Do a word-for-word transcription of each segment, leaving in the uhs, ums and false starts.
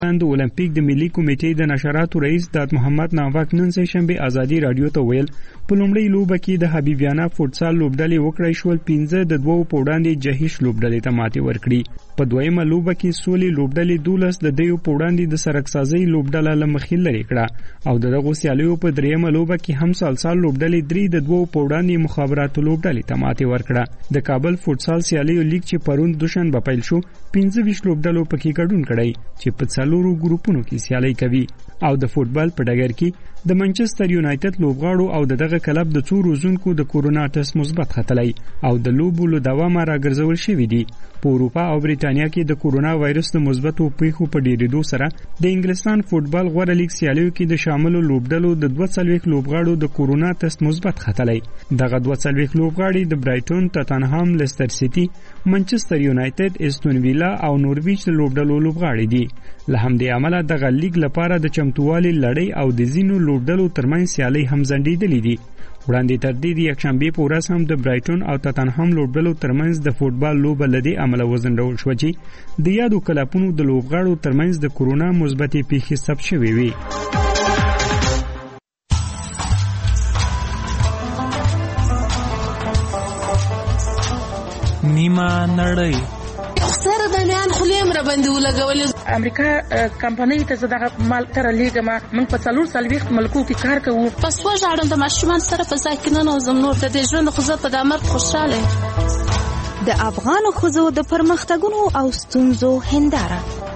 د اولمپیک د ملي کمیټې د نشراتو رئیس داد محمد ناوک نن سه شنبه ازادي رادیو ته ویل په لومړی لوبه کې د حبیبیانه فوټسال لوبډلې وکړای شول پنځه د دوو په وړاندې جهیش لوبډلې ته ماتې ورکړي. په دویمه لوبه کې سولې لوبډلې دولس د دیو په وړاندې د سرکسازۍ لوبډله له مخې لرې کړه او دغه سیالیو په دریمه لوبه کې هم سالسال لوبډلې درې د دوو په وړاندې مخابراتو لوبډلې ته ماتې ورکړه. د کابل فوټسال سیالیو لیګ چې پرون دوشنبه پیل شو پنځه ویشت لوبډلو پکې ګډون کړی چې په څلورو ګروپونو کې سیالي کوي او د فوټبال په ډګر کې د منچستر یونایټډ لوبغاړو او دغه کلب د څو روزونکو د کورونا ټیسټ مثبت ختلی او د لوبو له دوامه راګرځول شوي دي. په اروپا او بریټانیا کې د کورونا وایرس د مثبتو پیښو په ډیریدو سره د انګلستان فوټبال غوړه لیګ سیالیو کې د شاملو لوبډلو د دوه څلوېښت لوبغاړو د کورونا ټیسټ مثبت ختلی. دغه دوه څلوېښت لوبغاړي د برایټون، ټاتنهام، لیستر سیټي، منچستر یونایټډ، استون ویلا او نورویچ لوبډلو لوبغاړي دي. له همدې امله دغه لیګ لپاره د چمتووالي لړۍ او د ځینو لوبډلو ترمنځ سیالۍ هم ځنډېدلې دي. وړاندې تر دې د یکشنبې په ورځ هم د برایټون او ټاتنهام لوبډلو ترمنځ د فوټبال لوبه له دې امله وځنډول شوه چې د یادو کلبونو د لوبغاړو ترمنځ د کورونا مثبتې پیښې ثبت شوې وي. نیمه نړۍ سره د نیان خلیم را باندې ولګولې. امریکا کمپنۍ ته زداغه مال تر لیګما من په څلور سلويخت ملکو کې کار کوو. پس وژاړم د ماشومان سره په ځای کې نه نوزم نور د دې ژوند خو زه په د امر خوشاله. د افغان ښځو د پرمختګونو او ستونزو هنداره.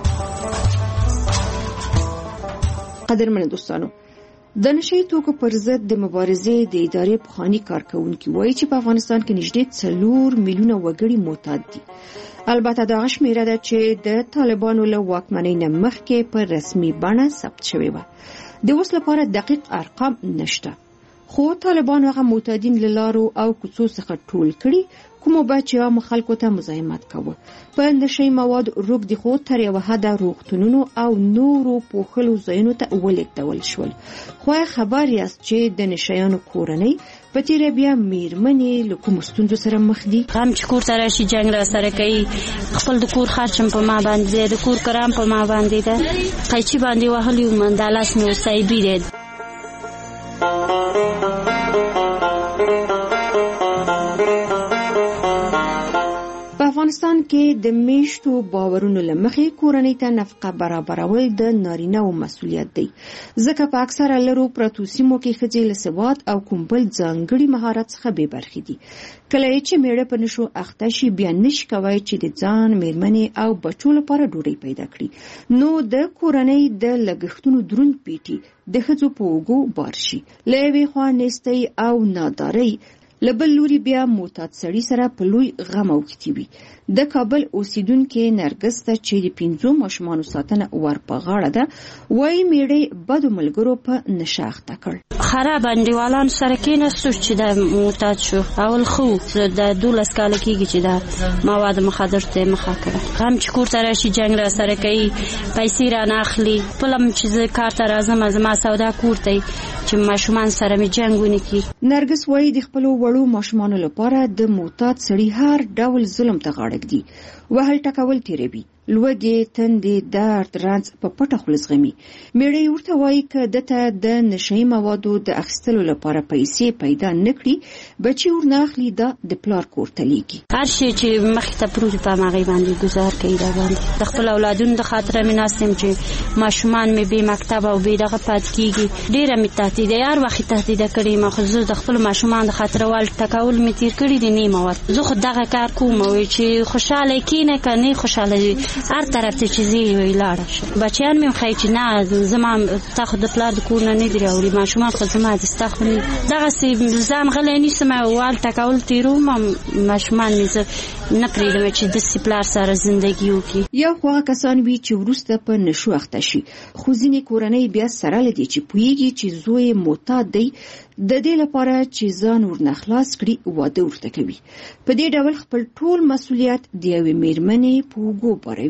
قدرمن دوستانو، د نشئی توکو پر ضد د مبارزې د ادارې پخوانی کارکونکي وایي چې په افغانستان کې نږدې څلور میلیونه وګړي معتاد دي. البته دا شمیره ده چې د طالبانو له واکمنۍ نه مخکې په رسمي بڼه ثبت شوې وه. د اوس لپاره دقیق ارقام نشته، خو طالبانو هغه معتادین له لارو او کوڅو څخه ټول کړي کومو به چې عامو خلکو ته مزاحمت کوه. په نشئی مواد روږدي خو تر یوه حده روغتونونو او نورو پوښلو ځایونو ته ولېږدول شول. خو خبر یاست چې د نشیانو کورنۍ په تیره بیا میرمنې له کومو ستونزو سره مخ دي؟ هم چې کور ته راشي جنګ را سره کوي، خپل د کور خرچم په ما باندې دی، د کور کرام په ما باندې ده، قیچي باندې وهلی وم، دا لاس مې وسایبي دی. په افغانستان کې د میشتو باورونو له مخې کورنۍ ته نفقه برابرول د نارینه‌و مسؤلیت دی، ځکه په اکثره لرو پرتو سیمو کې ښځې له سواد او کوم بل ځانګړي مهارت څخه بې برخې دي. کله چې میړه په نشو اخته شي بیا نشي کولی چې د ځان، میرمنې او بچو لپاره ډوډۍ پیدا کړي، نو د کورنۍ د لګښتونو دروند پیټي د ښځو په اوږو بار شي. له یوې خوا نیستۍ او نادارۍ، له بل لوري بیا معتاد سړي سره په لوی غم اوښتي وي. د کابل اوسیدونکې نرګس ته چې د پنځو ماشومانو ساتنه ور په غاړه ده، وایي میړه بدو ملګرو په نشه اخته کړ. خراب انډیوالان سره کېناستو چې د معتاد شو. اول خو د دولس کاله کېږي چې دا مواد مخدر ته مخه کړه. هم چې کور ته راشي جنګ را سره کوي، پیسې رانه اخلي، خپله م چې زه کار ته راځم زما سودا کور ته چې ماشومان سره مې جنګ ونه کړي. نرګس وایي د خپلو وړو ماشومانو لپاره د معتاد سړي هر ډول ظلم ته غاړه ږدي، وهل ټکول تیروي، لوږې، تندې، درد، رنځ په پټه خوله زغمي. میړه یې ورته وایي که دته د نشهیي موادو د اخیستلو لپاره پیسې پیدا نه کړي بچي ورنه اخلي، دا د پلار کور ته لیږي. هر شی چې مخې ته پروت په هماغې باندې ګزار کوي. دا باندې د خپل اولادونو د خاطره مې ناست یم چې ماشومان مې بې مکتب او بې دغه پاتې کېږي. ډېره مې تهدیده، هر وخت یې تهدیده کړې یم، خو زه د خپلو ماشومانو د خاطره وال ټکول مې تېر کړي دي. نه مواد زه خو دغه کار کوم چې خوشحاله کېنه که نه خوشحاله هر طرف ته چې زی وی لاړه شي. بچیان مې خای چې نه زما تا خو د پلار د کور نه نه دی راوړي، ماشومان خو زما دي ستا خو نه دغسې ځان غلی نیسم وال ټکول تېروم، ماشومان مې زه نه پرېږدم چې داسې پلار سره زندګي وکړي. یو خو هغه کسان وي چې وروسته په نشو اخته شي، خو ځینې کورنۍ بیا سره له دې چې پوهېږي چې زوی معتاد دی، د دې لپاره چې ځان ورنه خلاص کړي واده ورته کوي. په دې ډول خپل ټول مسؤلیت د یوې میرمنې په اوږو باروي.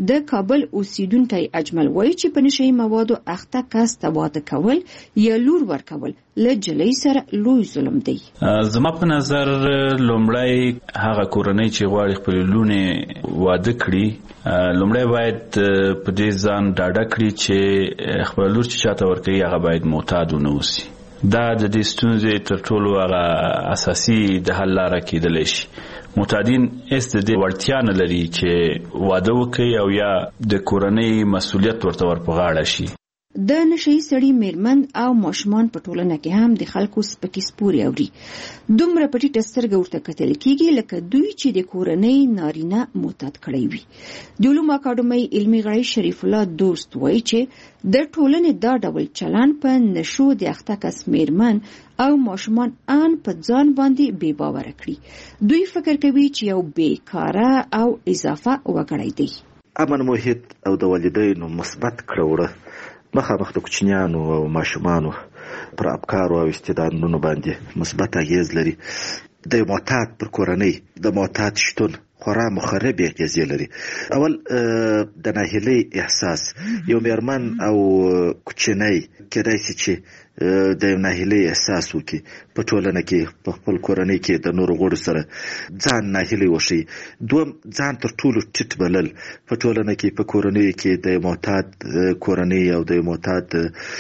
د کابل اوسیدونکی اجمل وایي چې په نشهیي موادو اخته کس ته واده کول یا لور ورکول له جلۍ سره لوی ظلم دی. زما په نظر لومړی هغه کورنۍ چې غواړي خپل لونې واده کړي لومړی باید په دې ځان ډاډه کړي چې خپل لور چې چاته ورکوي هغه باید معتاد ونه اوسي. دا د دې ستونزې تر ټولو هغه اساسي د حل لاره کېدلی شي. معتادین هېڅ د دې وړتیا نه لري چې واده وکړي او یا د کورنۍ مسؤلیت ورته ور په غاړه شي. د نشهیي سړي میرمن او ماشومان په ټولنه کې هم د خلکو سپکې سپورې اوري. دومره په ټیټه سترګه ورته کتل کېږي لکه دوی چې د کورنۍ نارینه معتاد کړی وي. د علومو اکاډمۍ علمي غړی شریف الله دوست وایي چې د ټولنې دا ډول چلن په نشو د اخته کس میرمن او ماشومان ان په ځان باندې بې باوره کړي. دوی فکر کوي چې یو بیکاره او اضافه وګړی دی. امن محیط او د والدینو مثبت کړوړه مخامخ د کوچنیانو او ماشومانو پر افکارو او استعدادونو باندې مثبت اغیز لري. د معتاد پر کورنۍ د معتاد شتون خورا مخرب اغیزې لري. اول د ناهیلۍ احساس یو میرمن او کوچنی کېدای شي چې د ناهیلۍ احساس وکړي په ټولنه کې په خپل کورنۍ کې د نورو غړو سره ځان ناهیلۍ وښیي. دوم ځان تر ټولو ټیټ بلل په ټولنه کې په کورنۍ کې د معتاد کورنۍ او د معتاد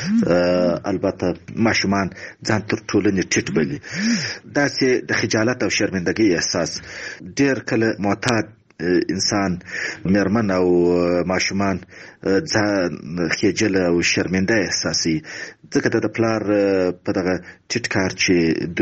البته ماشومان ځان تر ټولنې ټیټ بلي. داسې د خجالت او شرمندګۍ احساس ډېر کله معتاد انسان میرمن او ماشومان ځان خجل او شرمنده احساسي ځکه د پلار په دغه ټیټ کار چې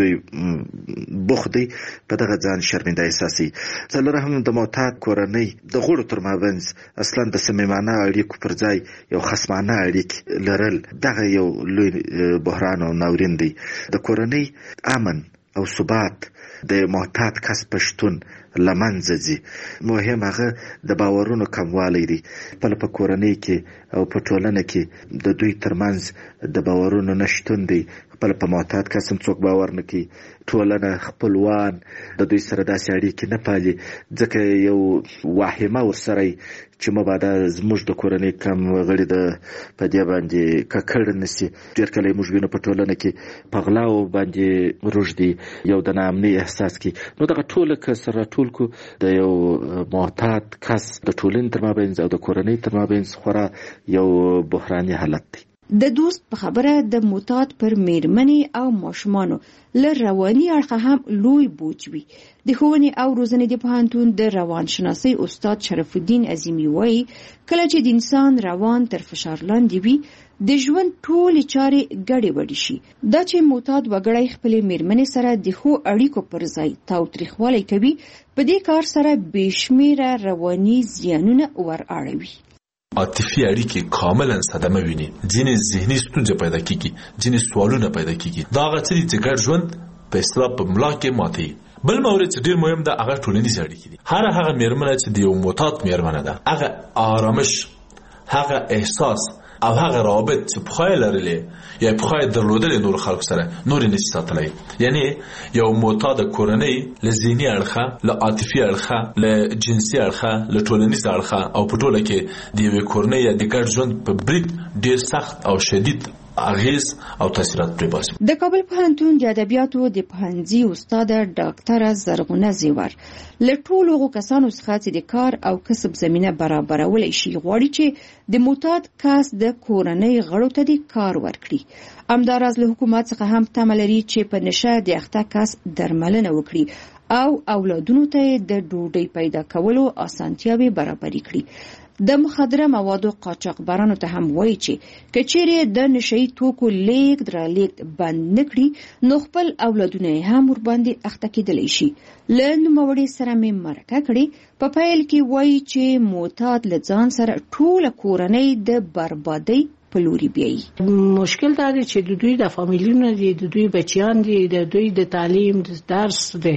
دوی بوخت دی په دغه ځان شرمنده احساسي. څلورم د معتاد کورنۍ د غړو تر مابینځ اصلا د صمیمانه اړیکو پر ځای یو خصمانه اړیکې لرل دغه یو لوی بحران او ناورین دی. د کورنۍ امن او ثبات د معتاد کس پشتون لمنځه ځي. مهم هغه د باورونو کموالی دی. خپل په کورنۍ کې او په ټولنه کې د دوی ترمنځ د باورونو نشتون دی. خپل په معتاد کس هم څوک باور نه کوي. ټولنه خپلوان د دوی سره داسې اړیکې نه پالي ځکه یو واهمه ورسره چې مبادا زموږ د کورنۍ کم غړي د په دې باندې ککړ نشي. ډېر کله موږ وینو په ټولنه کې په غلاو باندې روږدي یو د ناامنۍ احساس کوي. نو دغه ټوله که سره ټول کو د یو معتاد کس د ټولنې تر مابینځ او د کورنۍ تر مابینځ خورا یو بحراني حالت دی. د دوست په خبره د معتاد پر میرمنې او ماشومانو له رواني اړخه هم لوی بوج وي. د ښوونې او روزنې د پوهنتون د روانشناسۍ استاد شرف الدین عظیمي وایي کله چې د انسان روان تر فشار لاندې وي د ژوند ټولې چارې ګډې وډې شي. دا چې معتاد وګړی خپلې میرمنې سره د ښو اړیکو پر ځای تاوتریخوالی کوي په دې کار سره بې شمېره رواني زیانونه ور اړوي. عاطفي اړیکې کاملا صدمه ویني. ځینې ذهني ستونزې پیدا کیږي، ځینې سوالونه پیدا کیږي. دا هغه څه دي چې ګډ ژوند په اصطلاح په ملا کې ماتوي. بل مورد چې ډېر مهم ده هغه ټولنیز اړیکې دي. هر هغه میرمنه چې د یو معتاد میرمنه ده هغه آرامش، هغه احساس او هغه رابط چې پخوای لرلې یا پخوای درلودلې نور خلکو سره نور نشي ساتلی. یعنی یو معتاد کورنۍ له ذهني اړخه، له عاطفي اړخه، له جنسي اړخه، له ټولنیز اړخه او په ټوله کې د یوې کورنۍ یا د ګډ ژوند په برید ډېر سخت او شدید اغیز او تاثیرات پرې باسي. د کابل پوهنتون د ادبیاتو د پوهنځي استاد ډاکټره زرغونه زیور له ټولو هغو کسانو څخه چې د کار او کسب زمینه برابرولی شي غواړي چې د معتاد کس د کورنۍ غړو ته د کار ورکړي. همداراز له حکومت څخه هم تمه لري چې په نشه د اخته کس درملنه وکړي او اولادونو ته د ډوډۍ پیدا کولو اسانتیاوې برابرې کړي. د مخدره موادو قاچاقبرانو ته هم وایي چې که چیرې د نشهیي توکو لیږد رالېږد بند نه کړي نو خپل اولادونه یې هم ورباندې اخته کېدلی شي. له نوموړي سره مې مرکه کړې. په پیل کې وایي چې معتاد له ځان سره ټوله کورنۍ د بربادۍ په لوري بیایي. مشکل دا دی چې د دوی د فامیلونو دي، د دوی بچیان دي، د دوی د تعلیم، د درس، د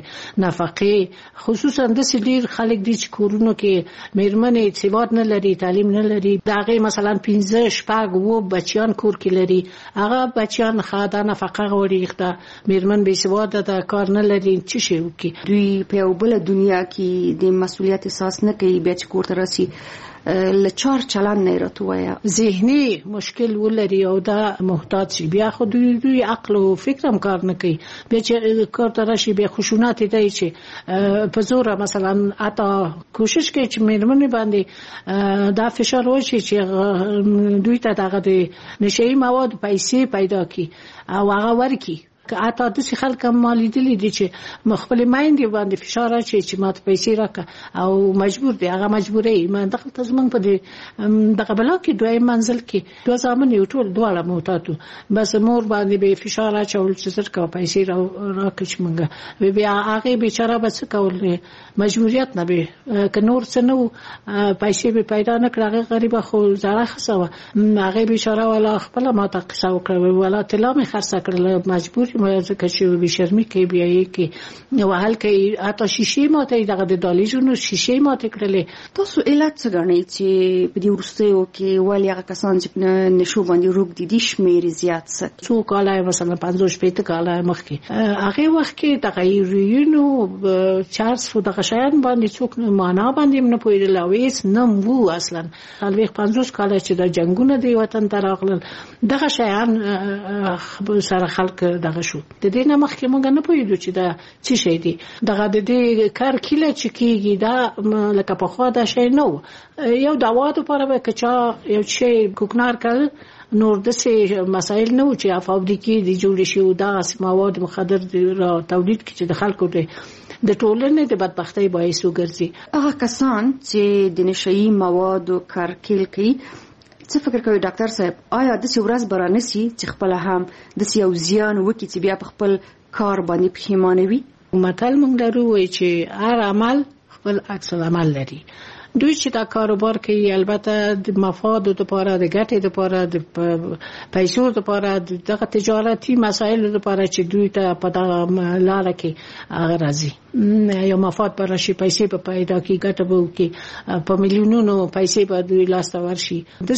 نفقې، خصوصا داسې ډېر خلک دي چې کورونو کې میرمنې سواد نه لري، تعلیم نه لري. د هغې مثلا پنځه شپږ اووه بچیان کور کې لري. هغه بچیان ښه دا نفقه غواړي، د میرمن بې سواده ده، کار نه لري، څه شی وکړي. دوی په یو بله دنیا کې د مسؤلیت احساس نه کوي. بیا چې کور ته راسي لچار چلن نه راته وایه. ذهني مشکل ولري او دا محتاج شي بیا خو دوی دوی عقل او فکر هم کار نه کوي بیا چې کار ته راشي بیا خشونت دی چې په زور مثلا اتا کوشش کوي چې مېرمنې باندې دا فشار وشي چې دوی ته دغه د نشئی مواد پیسې پیدا کی او هغه ورکی که اتا د څه خلک مالی دي دي چې مخبل مایندې باندې فشار راچي چې ماته پیسې راکا او مجبور دي هغه مجبورې ما دغه تزمن په دې دغه بلا کې دوی منزل کې دوه ځامن یو ټول دواړه موتاتو بس مور باندې به فشار راچول چې زر کا پیسې را راکښ منګه بیا هغه بیچاره بس کول مجبوریت نه به ک نور څه نو پیسې به پیدا نه کړه غریب خو زړه خسوه هغه بیچاره ولا خپل ماته قصه وکړه ولا تلا می خرڅ کړل مجبور ما ځکه چې به شرمې کې بیا یې کې وهل کې اته شیشې ماته دغه د دالیجونو شیشې ماته کړلې. تاسو علت څه غنئ چې په دې ورستیو کې ولې هغه کسان چې نشو باندې روغ دي د شمیر زیات څه څو کاله مثلا پنځوس پېته کاله مخکې هغه وخت کې تغیرونو چارلز فو دغه شیان باندې څوک معنا باندې نه پوهېدل او هیڅ نه وو اصلا الوی پنځوس کاله چې د جنگونو دی وطن ته راغلل دغه شیان سره خلک دغه شو د دې نه مخکې موږ نه پوهېدو چې دا څه شی دی دغه د دې کار کله چې کېږي دا لکه په خوا دا شی نه یو دوا لپاره به کچا یو شی کوکنار کړ نور د څه مسایل نه و چې فابریکې د جوړ شي او دا مواد مخدر را تولید کړي چې د خلکو د د ټولنې د بدبختۍ باعث وګرځي. هغه کسان چې د نشئی موادو کارکیل کوي څه فکر کوي ډاکټر صاحب آیا د څه ورځ برانسي چې خپل هم د څه یو زیان وکړي چې بیا په خپل کار باندې پښیمانه وي؟ متل موږ لرو وایي چې هر عمل خپل عکس العمل لري. دوی چې دا کاروبار کوي البته د مفاد لپاره د ګټې لپاره د پیسو لپاره دغه تجارتي مسایل لپاره چې دوی ته په دغه لار کې هغه راځي یو مفاد پر شي پیسې په پیدا کې ګټه به وکړي په میلیونونو پیسې به دوی لاس ته ورشي د